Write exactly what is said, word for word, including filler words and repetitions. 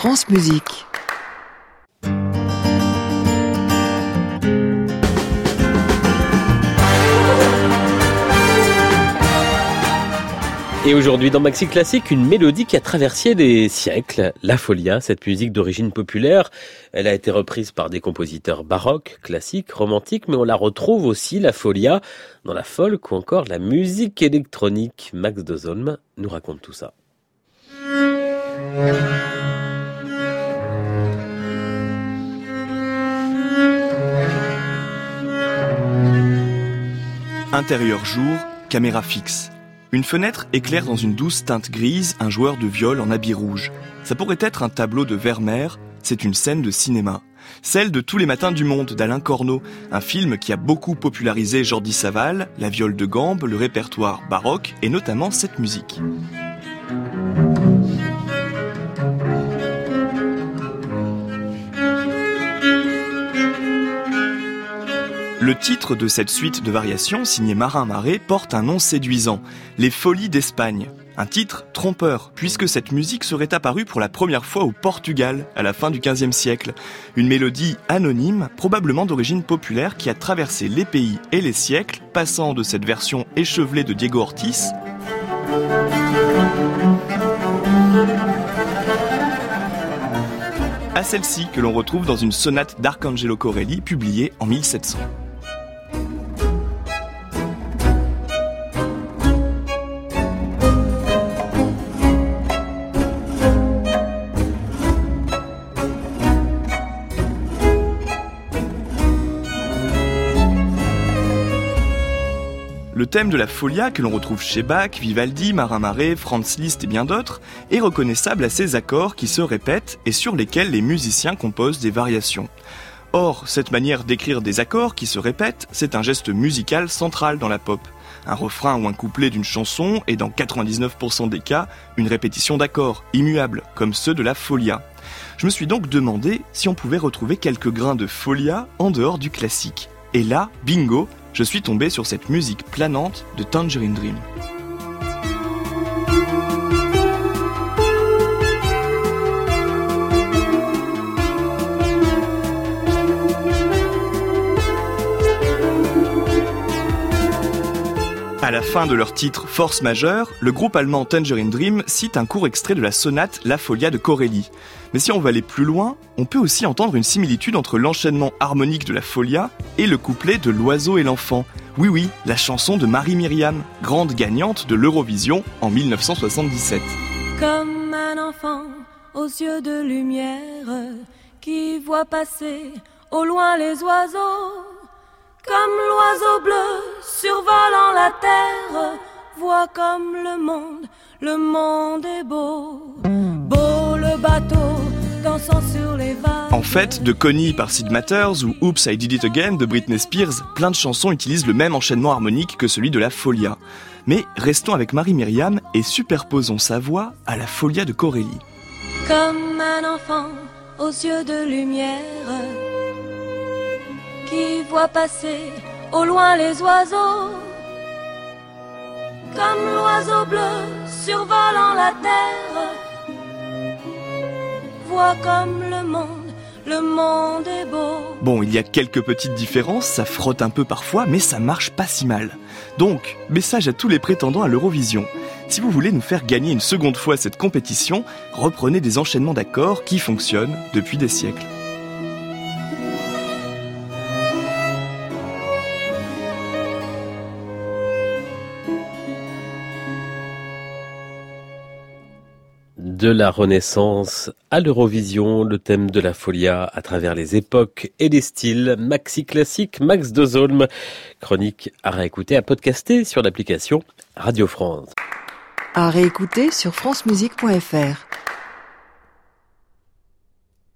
France Musique. Et aujourd'hui dans Maxi Classique, une mélodie qui a traversé des siècles, la Folia, cette musique d'origine populaire. Elle a été reprise par des compositeurs baroques, classiques, romantiques, mais on la retrouve aussi, la Folia, dans la folk ou encore la musique électronique. Max Dozolm nous raconte tout ça. Intérieur jour, caméra fixe. Une fenêtre éclaire dans une douce teinte grise un joueur de viol en habit rouge. Ça pourrait être un tableau de Vermeer, c'est une scène de cinéma. Celle de Tous les matins du monde d'Alain Corneau, un film qui a beaucoup popularisé Jordi Savall, la viole de gambe, le répertoire baroque et notamment cette musique. Le titre de cette suite de variations, signée Marin Maré, porte un nom séduisant, Les Folies d'Espagne. Un titre trompeur, puisque cette musique serait apparue pour la première fois au Portugal, à la fin du quinzième siècle. Une mélodie anonyme, probablement d'origine populaire, qui a traversé les pays et les siècles, passant de cette version échevelée de Diego Ortiz à celle-ci que l'on retrouve dans une sonate d'Arcangelo Corelli, publiée en mille sept cents. Le thème de la Folia, que l'on retrouve chez Bach, Vivaldi, Marin Maré, Franz Liszt et bien d'autres, est reconnaissable à ces accords qui se répètent et sur lesquels les musiciens composent des variations. Or, cette manière d'écrire des accords qui se répètent, c'est un geste musical central dans la pop. Un refrain ou un couplet d'une chanson est dans quatre-vingt-dix-neuf pour cent des cas une répétition d'accords, immuables, comme ceux de la Folia. Je me suis donc demandé si on pouvait retrouver quelques grains de Folia en dehors du classique. Et là, bingo, je suis tombé sur cette musique planante de Tangerine Dream. À la fin de leur titre Force majeure, le groupe allemand Tangerine Dream cite un court extrait de la sonate La Folia de Corelli. Mais si on va aller plus loin, on peut aussi entendre une similitude entre l'enchaînement harmonique de la Folia et le couplet de L'Oiseau et l'Enfant. Oui oui, la chanson de Marie-Myriam, grande gagnante de l'Eurovision en mille neuf cent soixante-dix-sept. Comme un enfant aux yeux de lumière qui voit passer au loin les oiseaux. Comme l'oiseau bleu survolant la terre, vois comme le monde, le monde est beau. Beau le bateau dansant sur les vagues. En fait, de Connie par Sid Matters ou Oops, I Did It Again de Britney Spears, plein de chansons utilisent le même enchaînement harmonique que celui de la Folia. Mais restons avec Marie-Myriam et superposons sa voix à la Folia de Corelli. Comme un enfant aux yeux de lumière qui voit passer au loin les oiseaux, comme l'oiseau bleu survolant la terre, vois comme le monde, le monde est beau. Bon, il y a quelques petites différences, ça frotte un peu parfois, mais ça marche pas si mal. Donc, message à tous les prétendants à l'Eurovision. Si vous voulez nous faire gagner une seconde fois cette compétition, reprenez des enchaînements d'accords qui fonctionnent depuis des siècles. De la Renaissance à l'Eurovision, le thème de la Folia à travers les époques et les styles. Maxi Classique, Max Dozolm, chronique à réécouter, à podcaster sur l'application Radio France. À réécouter sur francemusique point f r.